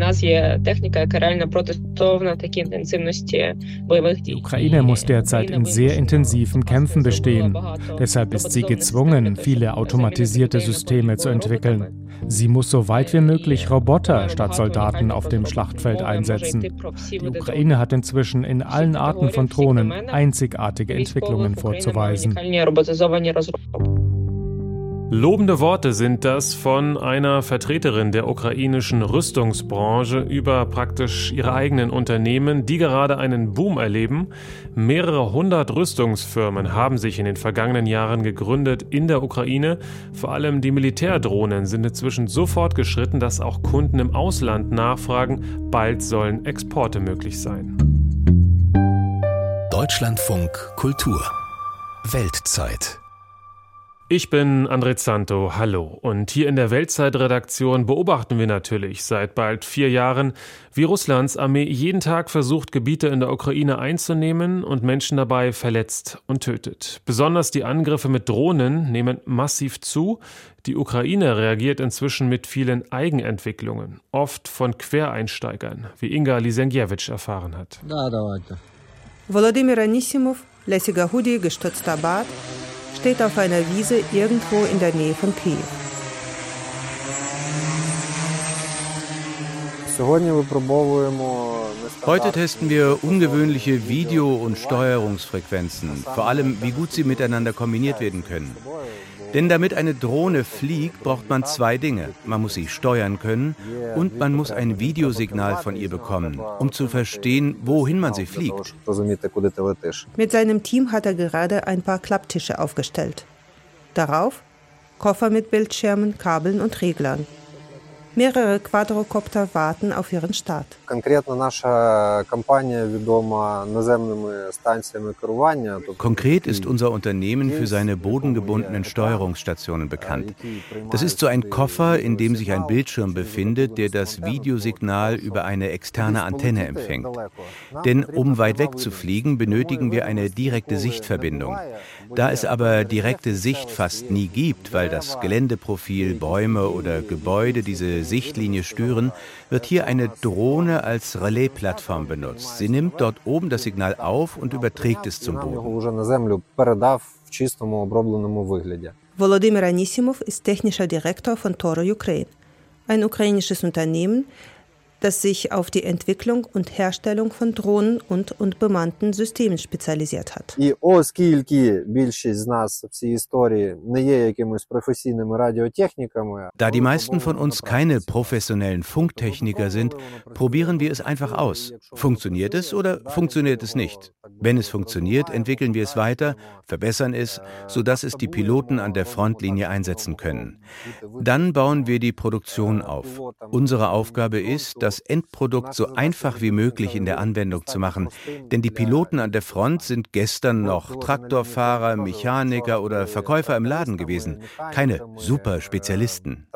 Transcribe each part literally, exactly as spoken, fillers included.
Die Ukraine muss derzeit in sehr intensiven Kämpfen bestehen. Deshalb ist sie gezwungen, viele automatisierte Systeme zu entwickeln. Sie muss so weit wie möglich Roboter statt Soldaten auf dem Schlachtfeld einsetzen. Die Ukraine hat inzwischen in allen Arten von Drohnen einzigartige Entwicklungen vorzuweisen. Lobende Worte sind das von einer Vertreterin der ukrainischen Rüstungsbranche über praktisch ihre eigenen Unternehmen, die gerade einen Boom erleben. Mehrere hundert Rüstungsfirmen haben sich in den vergangenen Jahren gegründet in der Ukraine. Vor allem die Militärdrohnen sind inzwischen so fortgeschritten, dass auch Kunden im Ausland nachfragen. Bald sollen Exporte möglich sein. Deutschlandfunk Kultur Weltzeit. Ich bin André Zanto, hallo. Und hier in der Weltzeit-Redaktion beobachten wir natürlich seit bald vier Jahren, wie Russlands Armee jeden Tag versucht, Gebiete in der Ukraine einzunehmen und Menschen dabei verletzt und tötet. Besonders die Angriffe mit Drohnen nehmen massiv zu. Die Ukraine reagiert inzwischen mit vielen Eigenentwicklungen, oft von Quereinsteigern, wie Inga Lisenkiewicz erfahren hat. Volodymyr Anisimov, lässiger Hoodie, gestützter Bart, steht auf einer Wiese irgendwo in der Nähe von Kiew. Heute testen wir ungewöhnliche Video- und Steuerungsfrequenzen, vor allem wie gut sie miteinander kombiniert werden können. Denn damit eine Drohne fliegt, braucht man zwei Dinge. Man muss sie steuern können und man muss ein Videosignal von ihr bekommen, um zu verstehen, wohin man sie fliegt. Mit seinem Team hat er gerade ein paar Klapptische aufgestellt. Darauf Koffer mit Bildschirmen, Kabeln und Reglern. Mehrere Quadrocopter warten auf ihren Start. Konkret ist unser Unternehmen für seine bodengebundenen Steuerungsstationen bekannt. Das ist so ein Koffer, in dem sich ein Bildschirm befindet, der das Videosignal über eine externe Antenne empfängt. Denn um weit weg zu fliegen, benötigen wir eine direkte Sichtverbindung. Da es aber direkte Sicht fast nie gibt, weil das Geländeprofil, Bäume oder Gebäude diese Sichtlinie stören, wird hier eine Drohne als Relaisplattform benutzt. Sie nimmt dort oben das Signal auf und überträgt es zum Boden. Volodymyr Anisimov ist technischer Direktor von Toro Ukraine, ein ukrainisches Unternehmen, das sich auf die Entwicklung und Herstellung von Drohnen und unbemannten Systemen spezialisiert hat. Da die meisten von uns keine professionellen Funktechniker sind, probieren wir es einfach aus. Funktioniert es oder funktioniert es nicht? Wenn es funktioniert, entwickeln wir es weiter, verbessern es, sodass es die Piloten an der Frontlinie einsetzen können. Dann bauen wir die Produktion auf. Unsere Aufgabe ist, das Endprodukt so einfach wie möglich in der Anwendung zu machen. Denn die Piloten an der Front sind gestern noch Traktorfahrer, Mechaniker oder Verkäufer im Laden gewesen. Keine Superspezialisten.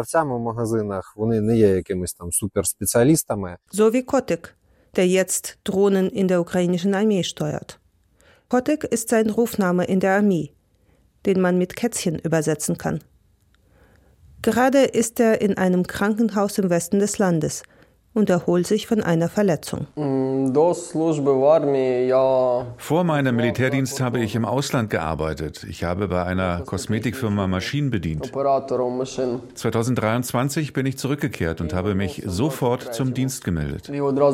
So wie Kotek, der jetzt Drohnen in der ukrainischen Armee steuert. Kotek ist sein Rufname in der Armee, den man mit Kätzchen übersetzen kann. Gerade ist er in einem Krankenhaus im Westen des Landes und erholt sich von einer Verletzung. Vor meinem Militärdienst habe ich im Ausland gearbeitet. Ich habe bei einer Kosmetikfirma Maschinen bedient. zweitausenddreiundzwanzig bin ich zurückgekehrt und habe mich sofort zum Dienst gemeldet.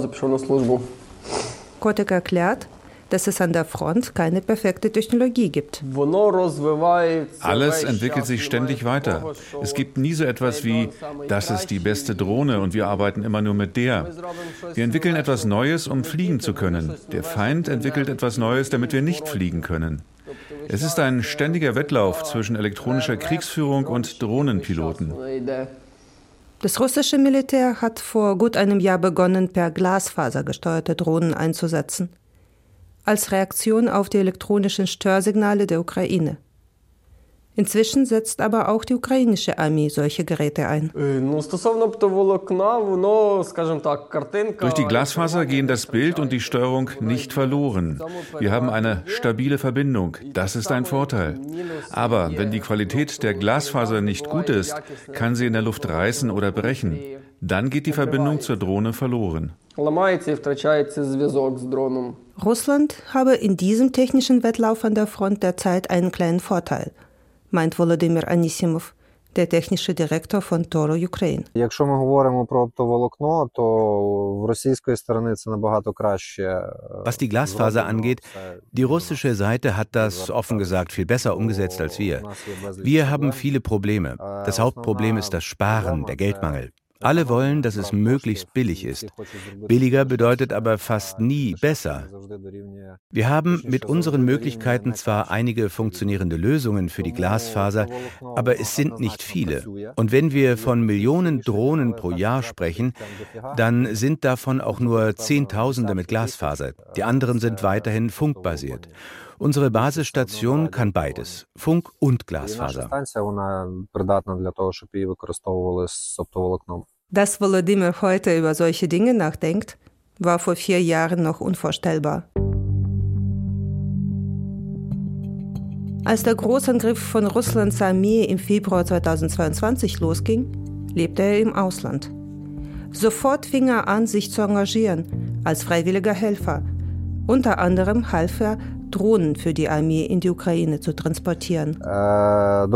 Kotek erklärt, dass es an der Front keine perfekte Technologie gibt. Alles entwickelt sich ständig weiter. Es gibt nie so etwas wie, das ist die beste Drohne und wir arbeiten immer nur mit der. Wir entwickeln etwas Neues, um fliegen zu können. Der Feind entwickelt etwas Neues, damit wir nicht fliegen können. Es ist ein ständiger Wettlauf zwischen elektronischer Kriegsführung und Drohnenpiloten. Das russische Militär hat vor gut einem Jahr begonnen, per Glasfaser gesteuerte Drohnen einzusetzen. Als Reaktion auf die elektronischen Störsignale der Ukraine. Inzwischen setzt aber auch die ukrainische Armee solche Geräte ein. Durch die Glasfaser gehen das Bild und die Steuerung nicht verloren. Wir haben eine stabile Verbindung. Das ist ein Vorteil. Aber wenn die Qualität der Glasfaser nicht gut ist, kann sie in der Luft reißen oder brechen. Dann geht die Verbindung zur Drohne verloren. Russland habe in diesem technischen Wettlauf an der Front derzeit einen kleinen Vorteil, meint Volodymyr Anisimov, der technische Direktor von Toro Ukraine. Was die Glasfaser angeht, die russische Seite hat das offen gesagt viel besser umgesetzt als wir. Wir haben viele Probleme. Das Hauptproblem ist das Sparen, der Geldmangel. Alle wollen, dass es möglichst billig ist. Billiger bedeutet aber fast nie besser. Wir haben mit unseren Möglichkeiten zwar einige funktionierende Lösungen für die Glasfaser, aber es sind nicht viele. Und wenn wir von Millionen Drohnen pro Jahr sprechen, dann sind davon auch nur Zehntausende mit Glasfaser. Die anderen sind weiterhin funkbasiert. Unsere Basisstation kann beides, Funk und Glasfaser. Dass Volodymyr heute über solche Dinge nachdenkt, war vor vier Jahren noch unvorstellbar. Als der Großangriff von Russlands Armee im Februar zweitausendzweiundzwanzig losging, lebte er im Ausland. Sofort fing er an, sich zu engagieren als freiwilliger Helfer. Unter anderem half er, Drohnen für die Armee in die Ukraine zu transportieren. Dann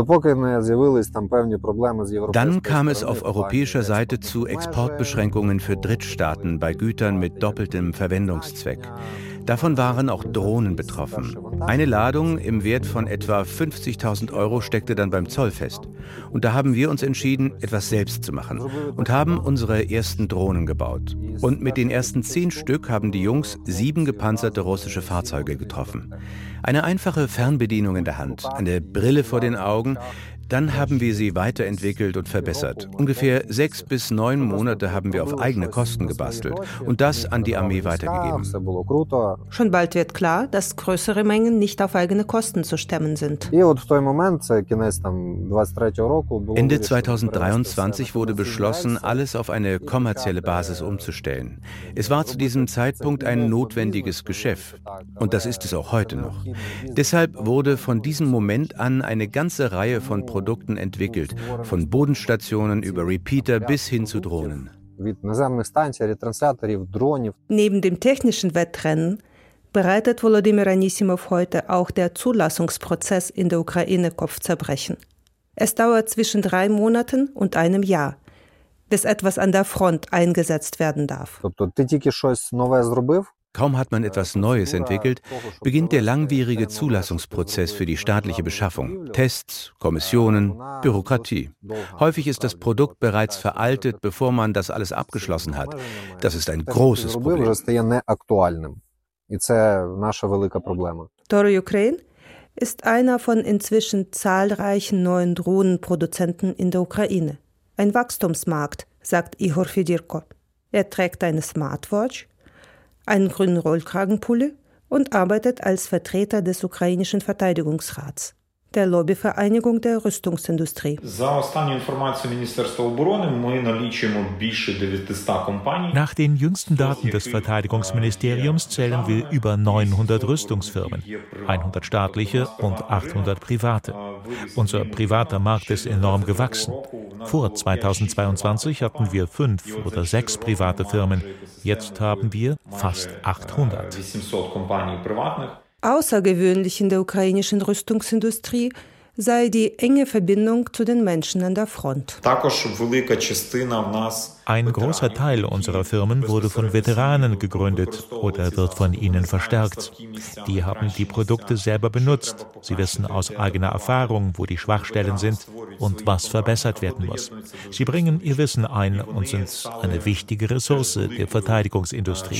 kam es auf europäischer Seite zu Exportbeschränkungen für Drittstaaten bei Gütern mit doppeltem Verwendungszweck. Davon waren auch Drohnen betroffen. Eine Ladung im Wert von etwa fünfzigtausend Euro steckte dann beim Zoll fest. Und da haben wir uns entschieden, etwas selbst zu machen und haben unsere ersten Drohnen gebaut. Und mit den ersten zehn Stück haben die Jungs sieben gepanzerte russische Fahrzeuge getroffen. Eine einfache Fernbedienung in der Hand, eine Brille vor den Augen. Dann haben wir sie weiterentwickelt und verbessert. Ungefähr sechs bis neun Monate haben wir auf eigene Kosten gebastelt und das an die Armee weitergegeben. Schon bald wird klar, dass größere Mengen nicht auf eigene Kosten zu stemmen sind. Ende zweitausenddreiundzwanzig wurde beschlossen, alles auf eine kommerzielle Basis umzustellen. Es war zu diesem Zeitpunkt ein notwendiges Geschäft. Und das ist es auch heute noch. Deshalb wurde von diesem Moment an eine ganze Reihe von Produkten entwickelt, von Bodenstationen über Repeater bis hin zu Drohnen. Neben dem technischen Wettrennen bereitet Volodymyr Anisimov heute auch der Zulassungsprozess in der Ukraine Kopfzerbrechen. Es dauert zwischen drei Monaten und einem Jahr, bis etwas an der Front eingesetzt werden darf. Kaum hat man etwas Neues entwickelt, beginnt der langwierige Zulassungsprozess für die staatliche Beschaffung. Tests, Kommissionen, Bürokratie. Häufig ist das Produkt bereits veraltet, bevor man das alles abgeschlossen hat. Das ist ein großes Problem. Toro Ukraine ist einer von inzwischen zahlreichen neuen Drohnenproduzenten in der Ukraine. Ein Wachstumsmarkt, sagt Ihor Fedirko. Er trägt eine Smartwatch, einen grünen Rollkragenpulli und arbeitet als Vertreter des ukrainischen Verteidigungsrats, der Lobbyvereinigung der Rüstungsindustrie. Nach den jüngsten Daten des Verteidigungsministeriums zählen wir über neunhundert Rüstungsfirmen, hundert staatliche und achthundert private. Unser privater Markt ist enorm gewachsen. Vor zweitausendzweiundzwanzig hatten wir fünf oder sechs private Firmen. Jetzt haben wir fast achthundert. Außergewöhnlich in der ukrainischen Rüstungsindustrie sei die enge Verbindung zu den Menschen an der Front. Ein großer Teil unserer Firmen wurde von Veteranen gegründet oder wird von ihnen verstärkt. Die haben die Produkte selber benutzt. Sie wissen aus eigener Erfahrung, wo die Schwachstellen sind und was verbessert werden muss. Sie bringen ihr Wissen ein und sind eine wichtige Ressource der Verteidigungsindustrie.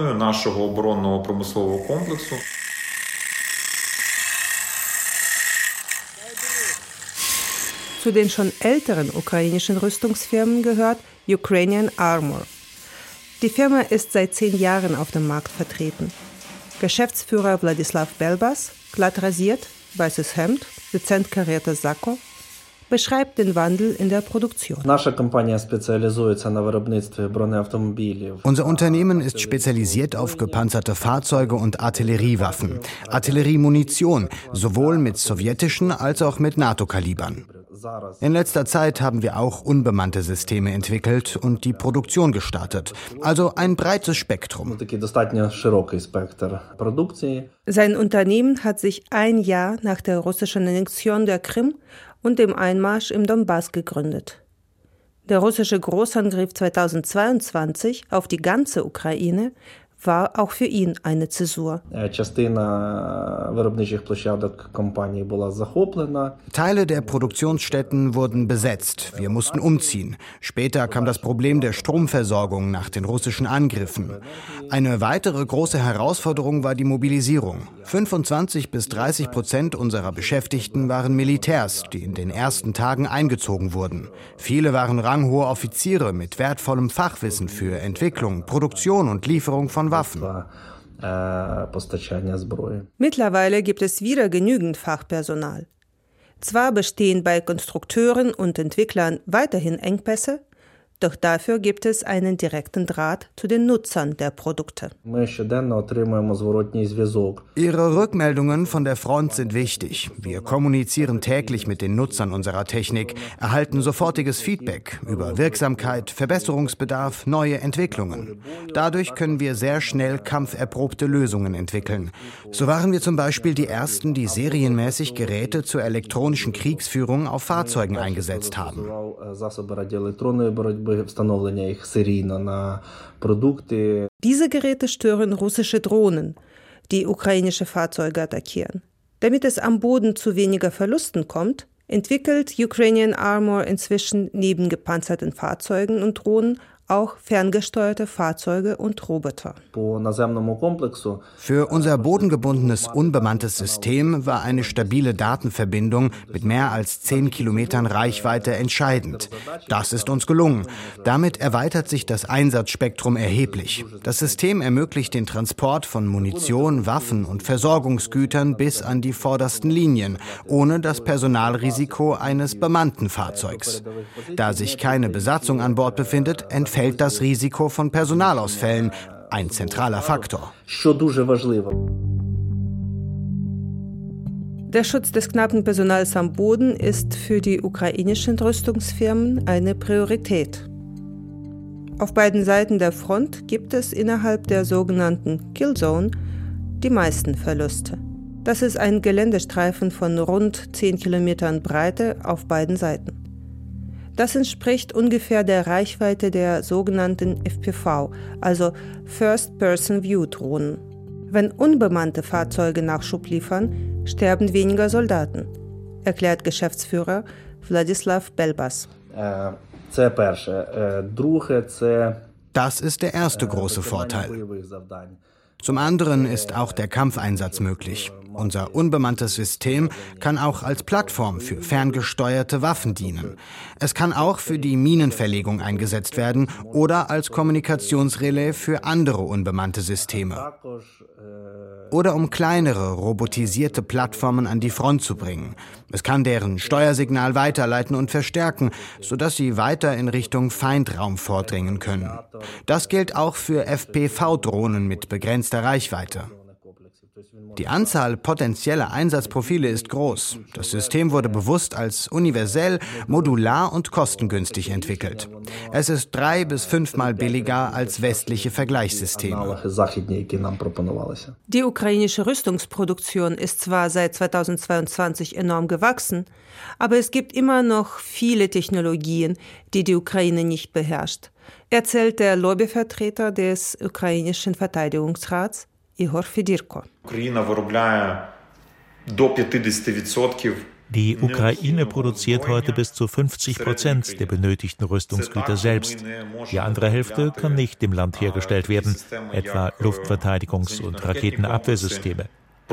Zu den schon älteren ukrainischen Rüstungsfirmen gehört Ukrainian Armor. Die Firma ist seit zehn Jahren auf dem Markt vertreten. Geschäftsführer Wladislaw Belbas, glatt rasiert, weißes Hemd, dezent kariertes Sakko, beschreibt den Wandel in der Produktion. Unser Unternehmen ist spezialisiert auf gepanzerte Fahrzeuge und Artilleriewaffen, Artilleriemunition, sowohl mit sowjetischen als auch mit NATO-Kalibern. In letzter Zeit haben wir auch unbemannte Systeme entwickelt und die Produktion gestartet. Also ein breites Spektrum. Sein Unternehmen hat sich ein Jahr nach der russischen Annexion der Krim und dem Einmarsch im Donbass gegründet. Der russische Großangriff zweitausendzweiundzwanzig auf die ganze Ukraine war auch für ihn eine Zäsur. Teile der Produktionsstätten wurden besetzt. Wir mussten umziehen. Später kam das Problem der Stromversorgung nach den russischen Angriffen. Eine weitere große Herausforderung war die Mobilisierung. fünfundzwanzig bis dreißig Prozent unserer Beschäftigten waren Militärs, die in den ersten Tagen eingezogen wurden. Viele waren ranghohe Offiziere mit wertvollem Fachwissen für Entwicklung, Produktion und Lieferung von Waffen. Mittlerweile gibt es wieder genügend Fachpersonal. Zwar bestehen bei Konstrukteuren und Entwicklern weiterhin Engpässe, doch dafür gibt es einen direkten Draht zu den Nutzern der Produkte. Ihre Rückmeldungen von der Front sind wichtig. Wir kommunizieren täglich mit den Nutzern unserer Technik, erhalten sofortiges Feedback über Wirksamkeit, Verbesserungsbedarf, neue Entwicklungen. Dadurch können wir sehr schnell kampferprobte Lösungen entwickeln. So waren wir zum Beispiel die Ersten, die serienmäßig Geräte zur elektronischen Kriegsführung auf Fahrzeugen eingesetzt haben. Diese Geräte stören russische Drohnen, die ukrainische Fahrzeuge attackieren. Damit es am Boden zu weniger Verlusten kommt, entwickelt Ukrainian Armor inzwischen neben gepanzerten Fahrzeugen und Drohnen auch ferngesteuerte Fahrzeuge und Roboter. Für unser bodengebundenes, unbemanntes System war eine stabile Datenverbindung mit mehr als zehn Kilometern Reichweite entscheidend. Das ist uns gelungen. Damit erweitert sich das Einsatzspektrum erheblich. Das System ermöglicht den Transport von Munition, Waffen und Versorgungsgütern bis an die vordersten Linien, ohne das Personalrisiko eines bemannten Fahrzeugs. Da sich keine Besatzung an Bord befindet, entfällt das Risiko von Personalausfällen, ein zentraler Faktor. Der Schutz des knappen Personals am Boden ist für die ukrainischen Rüstungsfirmen eine Priorität. Auf beiden Seiten der Front gibt es innerhalb der sogenannten Killzone die meisten Verluste. Das ist ein Geländestreifen von rund zehn Kilometern Breite auf beiden Seiten. Das entspricht ungefähr der Reichweite der sogenannten F P V, also First-Person-View-Drohnen. Wenn unbemannte Fahrzeuge Nachschub liefern, sterben weniger Soldaten, erklärt Geschäftsführer Wladislav Belbas. Das ist der erste große Vorteil. Zum anderen ist auch der Kampfeinsatz möglich. Unser unbemanntes System kann auch als Plattform für ferngesteuerte Waffen dienen. Es kann auch für die Minenverlegung eingesetzt werden oder als Kommunikationsrelais für andere unbemannte Systeme. Oder um kleinere, robotisierte Plattformen an die Front zu bringen. Es kann deren Steuersignal weiterleiten und verstärken, sodass sie weiter in Richtung Feindraum vordringen können. Das gilt auch für F P V-Drohnen mit begrenzter Reichweite. Die Anzahl potenzieller Einsatzprofile ist groß. Das System wurde bewusst als universell, modular und kostengünstig entwickelt. Es ist drei- bis fünfmal billiger als westliche Vergleichssysteme. Die ukrainische Rüstungsproduktion ist zwar seit zweitausendzweiundzwanzig enorm gewachsen, aber es gibt immer noch viele Technologien, die die Ukraine nicht beherrscht, erzählt der Lobbyvertreter des ukrainischen Verteidigungsrats Igor Fedirko. Die Ukraine produziert heute bis zu fünfzig Prozent der benötigten Rüstungsgüter selbst. Die andere Hälfte kann nicht im Land hergestellt werden, etwa Luftverteidigungs- und Raketenabwehrsysteme.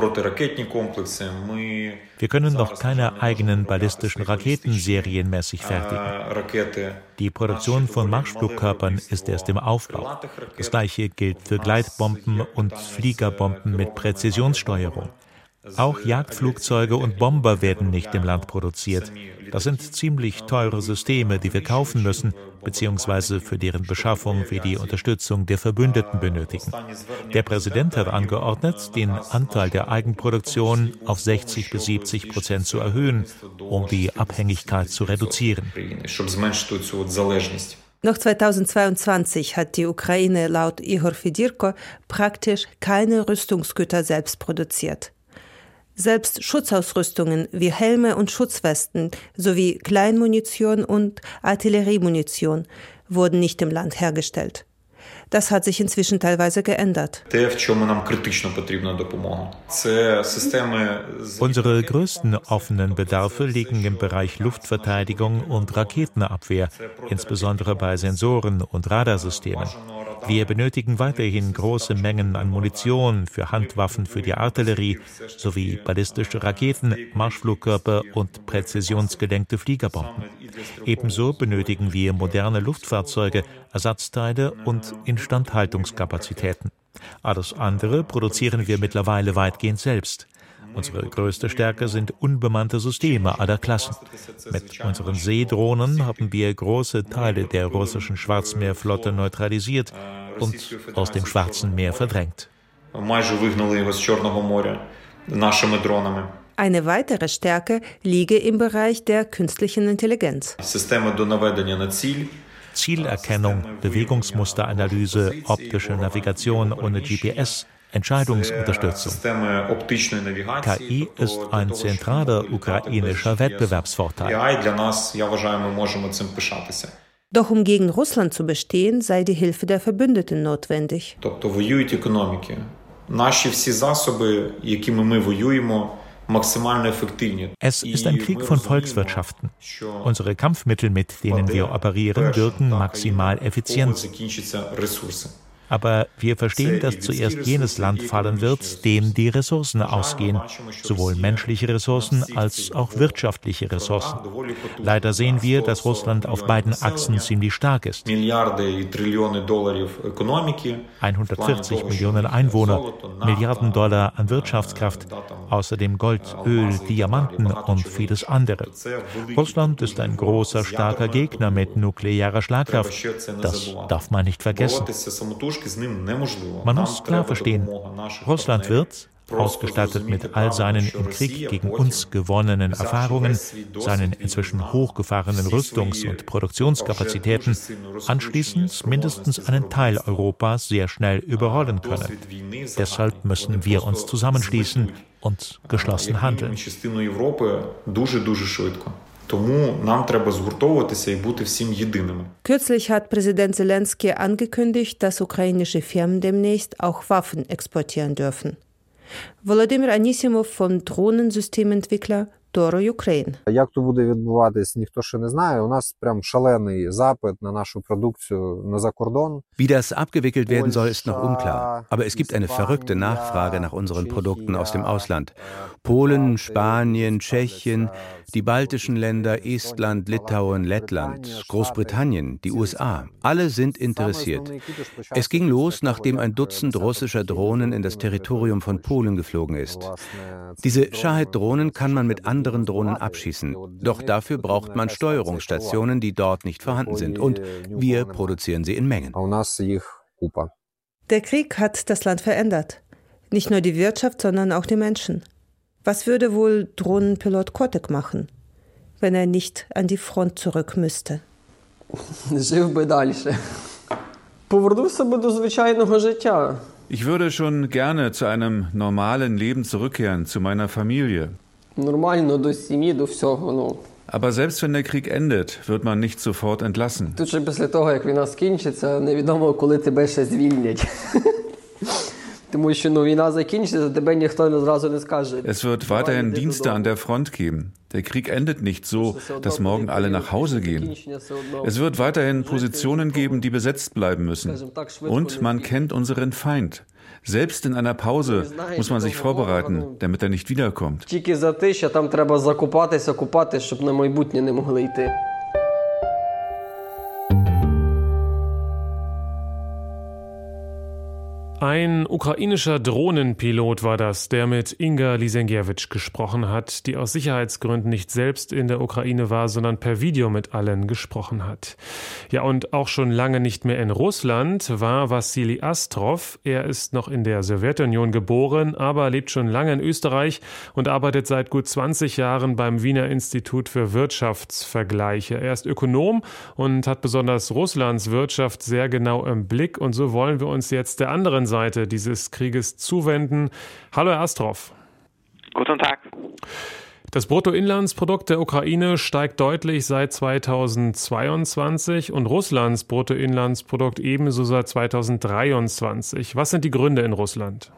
Wir können noch keine eigenen ballistischen Raketen serienmäßig fertigen. Die Produktion von Marschflugkörpern ist erst im Aufbau. Das Gleiche gilt für Gleitbomben und Fliegerbomben mit Präzisionssteuerung. Auch Jagdflugzeuge und Bomber werden nicht im Land produziert. Das sind ziemlich teure Systeme, die wir kaufen müssen, beziehungsweise für deren Beschaffung wir die Unterstützung der Verbündeten benötigen. Der Präsident hat angeordnet, den Anteil der Eigenproduktion auf sechzig bis siebzig Prozent zu erhöhen, um die Abhängigkeit zu reduzieren. Noch zweitausendzweiundzwanzig hat die Ukraine laut Igor Fedirko praktisch keine Rüstungsgüter selbst produziert. Selbst Schutzausrüstungen wie Helme und Schutzwesten sowie Kleinmunition und Artilleriemunition wurden nicht im Land hergestellt. Das hat sich inzwischen teilweise geändert. Unsere größten offenen Bedarfe liegen im Bereich Luftverteidigung und Raketenabwehr, insbesondere bei Sensoren und Radarsystemen. Wir benötigen weiterhin große Mengen an Munition für Handwaffen für die Artillerie sowie ballistische Raketen, Marschflugkörper und präzisionsgelenkte Fliegerbomben. Ebenso benötigen wir moderne Luftfahrzeuge, Ersatzteile und Instandhaltungskapazitäten. Alles andere produzieren wir mittlerweile weitgehend selbst. Unsere größte Stärke sind unbemannte Systeme aller Klassen. Mit unseren Seedrohnen haben wir große Teile der russischen Schwarzmeerflotte neutralisiert und aus dem Schwarzen Meer verdrängt. Eine weitere Stärke liege im Bereich der künstlichen Intelligenz. Zielerkennung, Bewegungsmusteranalyse, optische Navigation ohne G P S, Entscheidungsunterstützung. K I ist ein zentraler ukrainischer Wettbewerbsvorteil. Doch um gegen Russland zu bestehen, sei die Hilfe der Verbündeten notwendig. Es ist ein Krieg von Volkswirtschaften. Unsere Kampfmittel, mit denen wir operieren, wirken maximal effizient. Aber wir verstehen, dass zuerst jenes Land fallen wird, dem die Ressourcen ausgehen, sowohl menschliche Ressourcen als auch wirtschaftliche Ressourcen. Leider sehen wir, dass Russland auf beiden Achsen ziemlich stark ist. hundertvierzig Millionen Einwohner, Milliarden Dollar an Wirtschaftskraft, außerdem Gold, Öl, Diamanten und vieles andere. Russland ist ein großer, starker Gegner mit nuklearer Schlagkraft. Das darf man nicht vergessen. Man muss klar verstehen, Russland wird, ausgestattet mit all seinen im Krieg gegen uns gewonnenen Erfahrungen, seinen inzwischen hochgefahrenen Rüstungs- und Produktionskapazitäten, anschließend mindestens einen Teil Europas sehr schnell überrollen können. Deshalb müssen wir uns zusammenschließen und geschlossen handeln. Kürzlich hat Präsident Zelensky angekündigt, dass ukrainische Firmen demnächst auch Waffen exportieren dürfen. Володимир Анісімов vom Drohnensystementwickler Toro Ukraine. Як то буде відбуватись, ніхто ще не знає. У нас прям шалений запит на нашу продукцію на закордон. Wie das abgewickelt werden soll, ist noch unklar. Aber es gibt eine verrückte Nachfrage nach unseren Produkten aus dem Ausland. Polen, Spanien, Tschechien, die baltischen Länder, Estland, Litauen, Lettland, Großbritannien, die U S A. Alle sind interessiert. Es ging los, nachdem ein Dutzend russischer Drohnen in das Territorium von Polen geflogen ist. Diese Shahed-Drohnen kann man mit anderen Drohnen abschießen. Doch dafür braucht man Steuerungsstationen, die dort nicht vorhanden sind. Und wir produzieren sie in Mengen. Der Krieg hat das Land verändert. Nicht nur die Wirtschaft, sondern auch die Menschen. Was würde wohl Drohnenpilot Kotek machen, wenn er nicht an die Front zurück müsste? Ich würde schon gerne zu einem normalen Leben zurückkehren, zu meiner Familie. Aber selbst wenn der Krieg endet, wird man nicht sofort entlassen. Es wird weiterhin Dienste an der Front geben. Der Krieg endet nicht so, dass morgen alle nach Hause gehen. Es wird weiterhin Positionen geben, die besetzt bleiben müssen. Und man kennt unseren Feind. Selbst in einer Pause muss man sich vorbereiten, damit er nicht wiederkommt. Ein ukrainischer Drohnenpilot war das, der mit Inga Lisenkiewicz gesprochen hat, die aus Sicherheitsgründen nicht selbst in der Ukraine war, sondern per Video mit allen gesprochen hat. Ja, und auch schon lange nicht mehr in Russland war Wassili Astrov. Er ist noch in der Sowjetunion geboren, aber lebt schon lange in Österreich und arbeitet seit gut zwanzig Jahren beim Wiener Institut für Wirtschaftsvergleiche. Er ist Ökonom und hat besonders Russlands Wirtschaft sehr genau im Blick. Und so wollen wir uns jetzt der anderen Seite dieses Krieges zuwenden. Hallo Herr Astrov. Guten Tag. Das Bruttoinlandsprodukt der Ukraine steigt deutlich seit zweitausendzweiundzwanzig und Russlands Bruttoinlandsprodukt ebenso seit zweitausenddreiundzwanzig. Was sind die Gründe in Russland?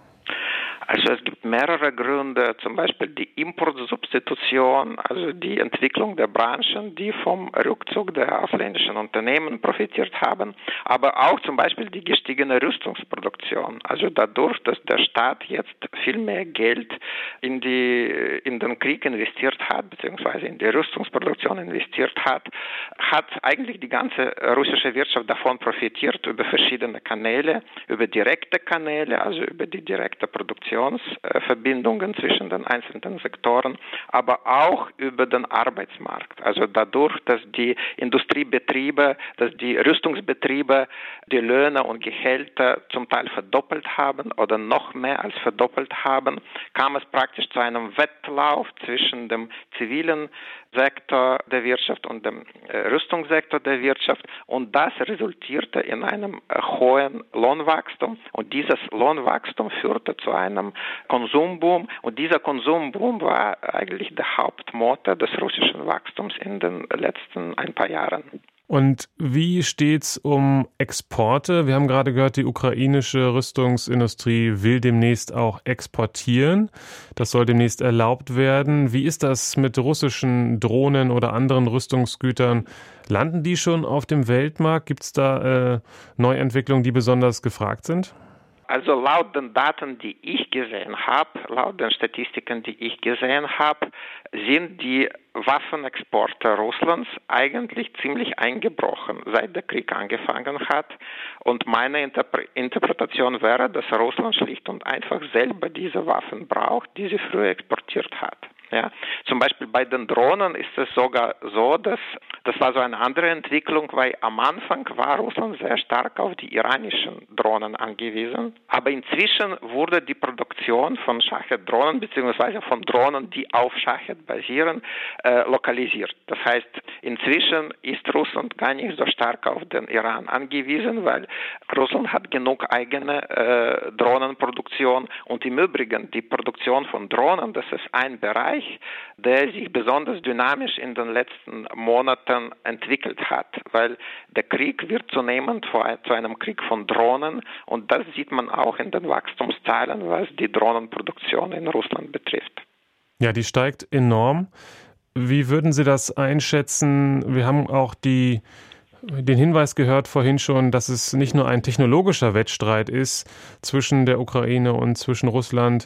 Also es gibt mehrere Gründe, zum Beispiel die Importsubstitution, also die Entwicklung der Branchen, die vom Rückzug der ausländischen Unternehmen profitiert haben, aber auch zum Beispiel die gestiegene Rüstungsproduktion. Also dadurch, dass der Staat jetzt viel mehr Geld in, die, in den Krieg investiert hat, beziehungsweise in die Rüstungsproduktion investiert hat, hat eigentlich die ganze russische Wirtschaft davon profitiert über verschiedene Kanäle, über direkte Kanäle, also über die direkte Produktion. Verbindungen zwischen den einzelnen Sektoren, aber auch über den Arbeitsmarkt. Also dadurch, dass die Industriebetriebe, dass die Rüstungsbetriebe die Löhne und Gehälter zum Teil verdoppelt haben oder noch mehr als verdoppelt haben, kam es praktisch zu einem Wettlauf zwischen dem zivilen Sektor der Wirtschaft und dem Rüstungssektor der Wirtschaft und das resultierte in einem hohen Lohnwachstum und dieses Lohnwachstum führte zu einem Konsumboom und dieser Konsumboom war eigentlich der Hauptmotor des russischen Wachstums in den letzten ein paar Jahren. Und wie steht's um Exporte? Wir haben gerade gehört, die ukrainische Rüstungsindustrie will demnächst auch exportieren. Das soll demnächst erlaubt werden. Wie ist das mit russischen Drohnen oder anderen Rüstungsgütern? Landen die schon auf dem Weltmarkt? Gibt es da äh, Neuentwicklungen, die besonders gefragt sind? Also laut den Daten, die ich gesehen habe, laut den Statistiken, die ich gesehen habe, sind die Waffenexporte Russlands eigentlich ziemlich eingebrochen, seit der Krieg angefangen hat. Und meine Interpre- Interpretation wäre, dass Russland schlicht und einfach selber diese Waffen braucht, die sie früher exportiert hat. Ja, zum Beispiel bei den Drohnen ist es sogar so, dass das war so eine andere Entwicklung, weil am Anfang war Russland sehr stark auf die iranischen Drohnen angewiesen, aber inzwischen wurde die Produktion von Schachet-Drohnen beziehungsweise von Drohnen, die auf Schachet basieren, äh, lokalisiert. Das heißt, inzwischen ist Russland gar nicht so stark auf den Iran angewiesen, weil Russland hat genug eigene äh, Drohnenproduktion und im Übrigen die Produktion von Drohnen, das ist ein Bereich, der sich besonders dynamisch in den letzten Monaten entwickelt hat, weil der Krieg wird zunehmend zu einem Krieg von Drohnen und das sieht man auch in den Wachstumszahlen, was die Drohnenproduktion in Russland betrifft. Ja, die steigt enorm. Wie würden Sie das einschätzen? Wir haben auch die den Hinweis gehört vorhin schon, dass es nicht nur ein technologischer Wettstreit ist zwischen der Ukraine und zwischen Russland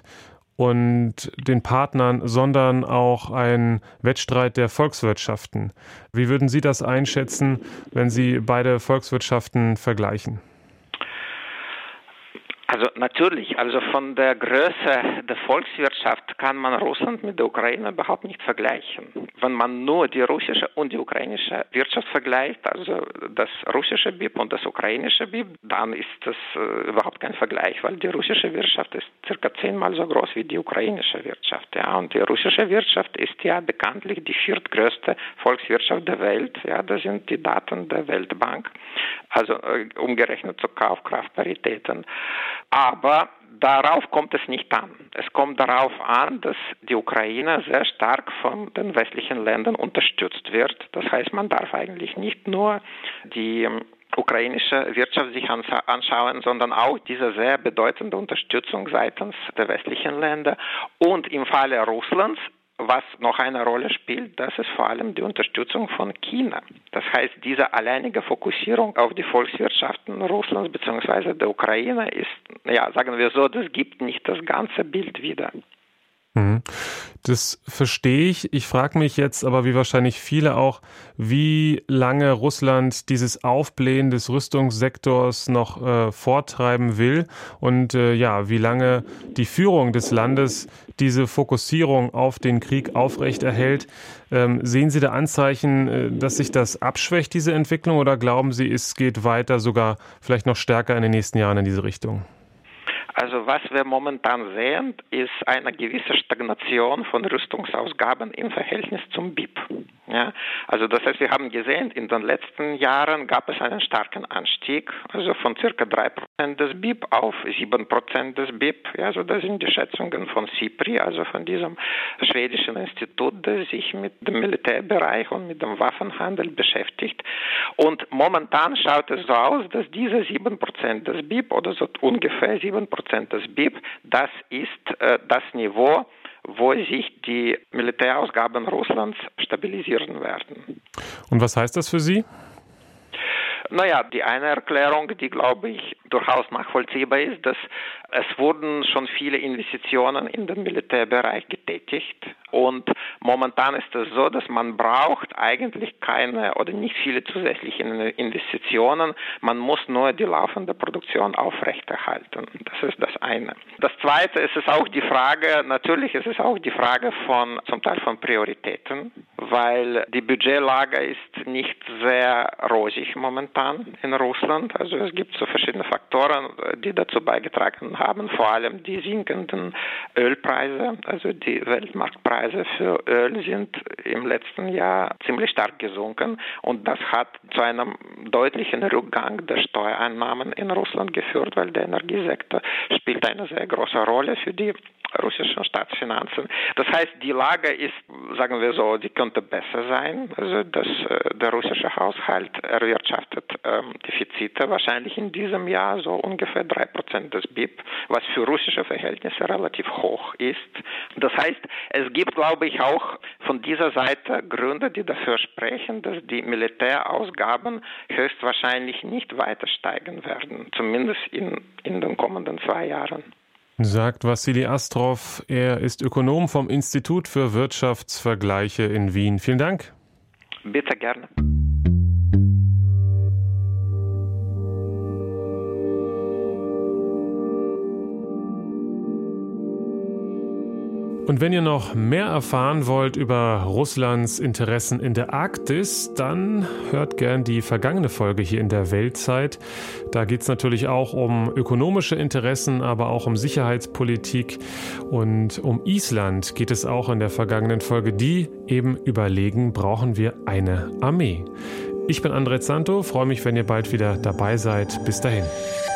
und den Partnern, sondern auch ein Wettstreit der Volkswirtschaften. Wie würden Sie das einschätzen, wenn Sie beide Volkswirtschaften vergleichen? Also natürlich, also von der Größe der Volkswirtschaft kann man Russland mit der Ukraine überhaupt nicht vergleichen. Wenn man nur die russische und die ukrainische Wirtschaft vergleicht, also das russische B I P und das ukrainische B I P, dann ist das äh, überhaupt kein Vergleich, weil die russische Wirtschaft ist circa zehnmal so groß wie die ukrainische Wirtschaft. Ja, und die russische Wirtschaft ist ja bekanntlich die viertgrößte Volkswirtschaft der Welt. Ja, das sind die Daten der Weltbank, also äh, umgerechnet zu Kaufkraftparitäten. Aber darauf kommt es nicht an. Es kommt darauf an, dass die Ukraine sehr stark von den westlichen Ländern unterstützt wird. Das heißt, man darf eigentlich nicht nur die ukrainische Wirtschaft sich anschauen, sondern auch diese sehr bedeutende Unterstützung seitens der westlichen Länder. Und im Falle Russlands, was noch eine Rolle spielt, das ist vor allem die Unterstützung von China. Das heißt, diese alleinige Fokussierung auf die Volkswirtschaften Russlands bzw. der Ukraine ist, ja, sagen wir so, das gibt nicht das ganze Bild wieder. Das verstehe ich. Ich frage mich jetzt aber, wie wahrscheinlich viele auch, wie lange Russland dieses Aufblähen des Rüstungssektors noch äh, vortreiben will und äh, ja, wie lange die Führung des Landes diese Fokussierung auf den Krieg aufrechterhält. Ähm, sehen Sie da Anzeichen, äh, dass sich das abschwächt, diese Entwicklung, oder glauben Sie, es geht weiter, sogar vielleicht noch stärker in den nächsten Jahren in diese Richtung? Also was wir momentan sehen, ist eine gewisse Stagnation von Rüstungsausgaben im Verhältnis zum B I P. Ja, also das heißt, wir haben gesehen, in den letzten Jahren gab es einen starken Anstieg, also von circa drei Prozent des B I P auf sieben Prozent des B I P. Ja, also das sind die Schätzungen von SIPRI, also von diesem schwedischen Institut, das sich mit dem Militärbereich und mit dem Waffenhandel beschäftigt. Und momentan schaut es so aus, dass diese sieben Prozent des B I P oder so ungefähr sieben Prozent des B I P, das ist äh, das Niveau, wo sich die Militärausgaben Russlands stabilisieren werden. Und was heißt das für Sie? Naja, die eine Erklärung, die, glaube ich, durchaus nachvollziehbar ist, dass es wurden schon viele Investitionen in den Militärbereich getätigt und momentan ist es so, dass man braucht eigentlich keine oder nicht viele zusätzliche Investitionen, man muss nur die laufende Produktion aufrechterhalten. Das ist das eine. Das zweite ist es auch die Frage, natürlich ist es auch die Frage von, zum Teil von Prioritäten, weil die Budgetlage ist nicht sehr rosig momentan in Russland. Also es gibt so verschiedene Faktoren, die dazu beigetragen haben, vor allem die sinkenden Ölpreise, also die Weltmarktpreise für Öl sind im letzten Jahr ziemlich stark gesunken und das hat zu einem deutlichen Rückgang der Steuereinnahmen in Russland geführt, weil der Energiesektor spielt eine sehr große Rolle für die russischen Staatsfinanzen. Das heißt, die Lage ist, sagen wir so, die könnte besser sein. Also dass äh, der russische Haushalt erwirtschaftet ähm, Defizite wahrscheinlich in diesem Jahr so ungefähr drei Prozent des B I P, was für russische Verhältnisse relativ hoch ist. Das heißt, es gibt, glaube ich, auch von dieser Seite Gründe, die dafür sprechen, dass die Militärausgaben höchstwahrscheinlich nicht weiter steigen werden, zumindest in, in den kommenden zwei Jahren. Sagt Wassili Astrov. Er ist Ökonom vom Institut für Wirtschaftsvergleiche in Wien. Vielen Dank. Bitte gerne. Und wenn ihr noch mehr erfahren wollt über Russlands Interessen in der Arktis, dann hört gern die vergangene Folge hier in der Weltzeit. Da geht es natürlich auch um ökonomische Interessen, aber auch um Sicherheitspolitik. Und um Island geht es auch in der vergangenen Folge, die eben überlegen, brauchen wir eine Armee. Ich bin André Zanto, freue mich, wenn ihr bald wieder dabei seid. Bis dahin.